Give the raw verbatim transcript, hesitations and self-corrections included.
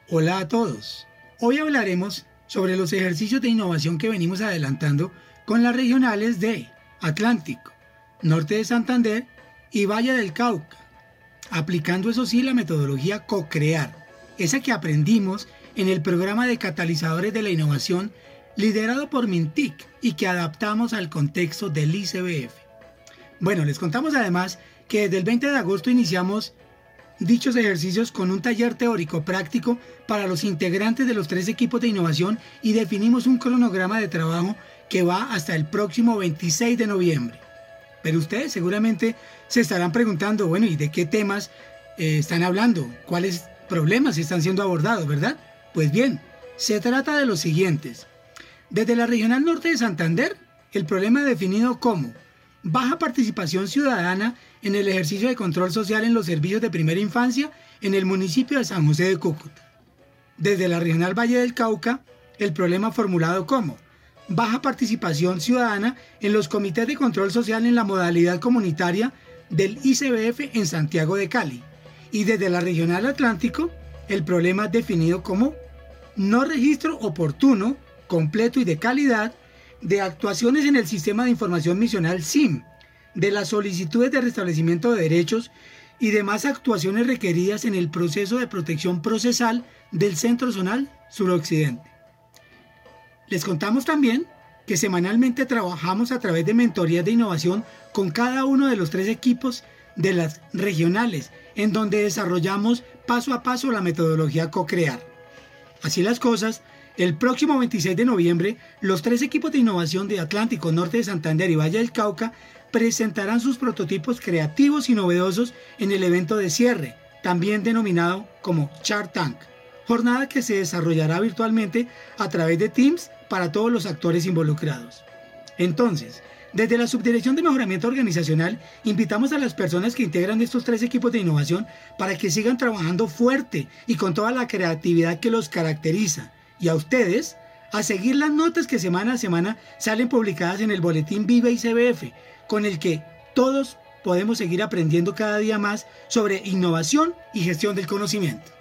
Hola a todos. Hoy hablaremos sobre los ejercicios de innovación que venimos adelantando con las regionales de Atlántico, Norte de Santander y Valle del Cauca, aplicando eso sí la metodología co-crear, esa que aprendimos en el programa de catalizadores de la innovación liderado por Mintic y que adaptamos al contexto del I C B F. Bueno, les contamos además que desde el veinte de agosto iniciamos dichos ejercicios con un taller teórico práctico para los integrantes de los tres equipos de innovación y definimos un cronograma de trabajo que va hasta el próximo veintiséis de noviembre. Pero ustedes seguramente se estarán preguntando, bueno, ¿y de qué temas eh, están hablando? ¿Cuáles problemas están siendo abordados, verdad? Pues bien, se trata de los siguientes. Desde la Regional Norte de Santander, el problema definido como baja participación ciudadana en el ejercicio de control social en los servicios de primera infancia en el municipio de San José de Cúcuta. Desde la Regional Valle del Cauca, el problema formulado como baja participación ciudadana en los comités de control social en la modalidad comunitaria del I C B F en Santiago de Cali. Y desde la Regional Atlántico, el problema definido como no registro oportuno, completo y de calidad de actuaciones en el Sistema de Información Misional S I M, de las solicitudes de restablecimiento de derechos y demás actuaciones requeridas en el proceso de protección procesal del Centro Zonal Suroccidente. Les contamos también que semanalmente trabajamos a través de mentorías de innovación con cada uno de los tres equipos de las regionales, en donde desarrollamos paso a paso la metodología co-crear. Así las cosas, el próximo veintiséis de noviembre, los tres equipos de innovación de Atlántico, Norte de Santander y Valle del Cauca presentarán sus prototipos creativos y novedosos en el evento de cierre, también denominado como Shark Tank, jornada que se desarrollará virtualmente a través de Teams para todos los actores involucrados. Entonces, desde la Subdirección de Mejoramiento Organizacional, invitamos a las personas que integran estos tres equipos de innovación para que sigan trabajando fuerte y con toda la creatividad que los caracteriza, y a ustedes a seguir las notas que semana a semana salen publicadas en el boletín Vive I C B F, con el que todos podemos seguir aprendiendo cada día más sobre innovación y gestión del conocimiento.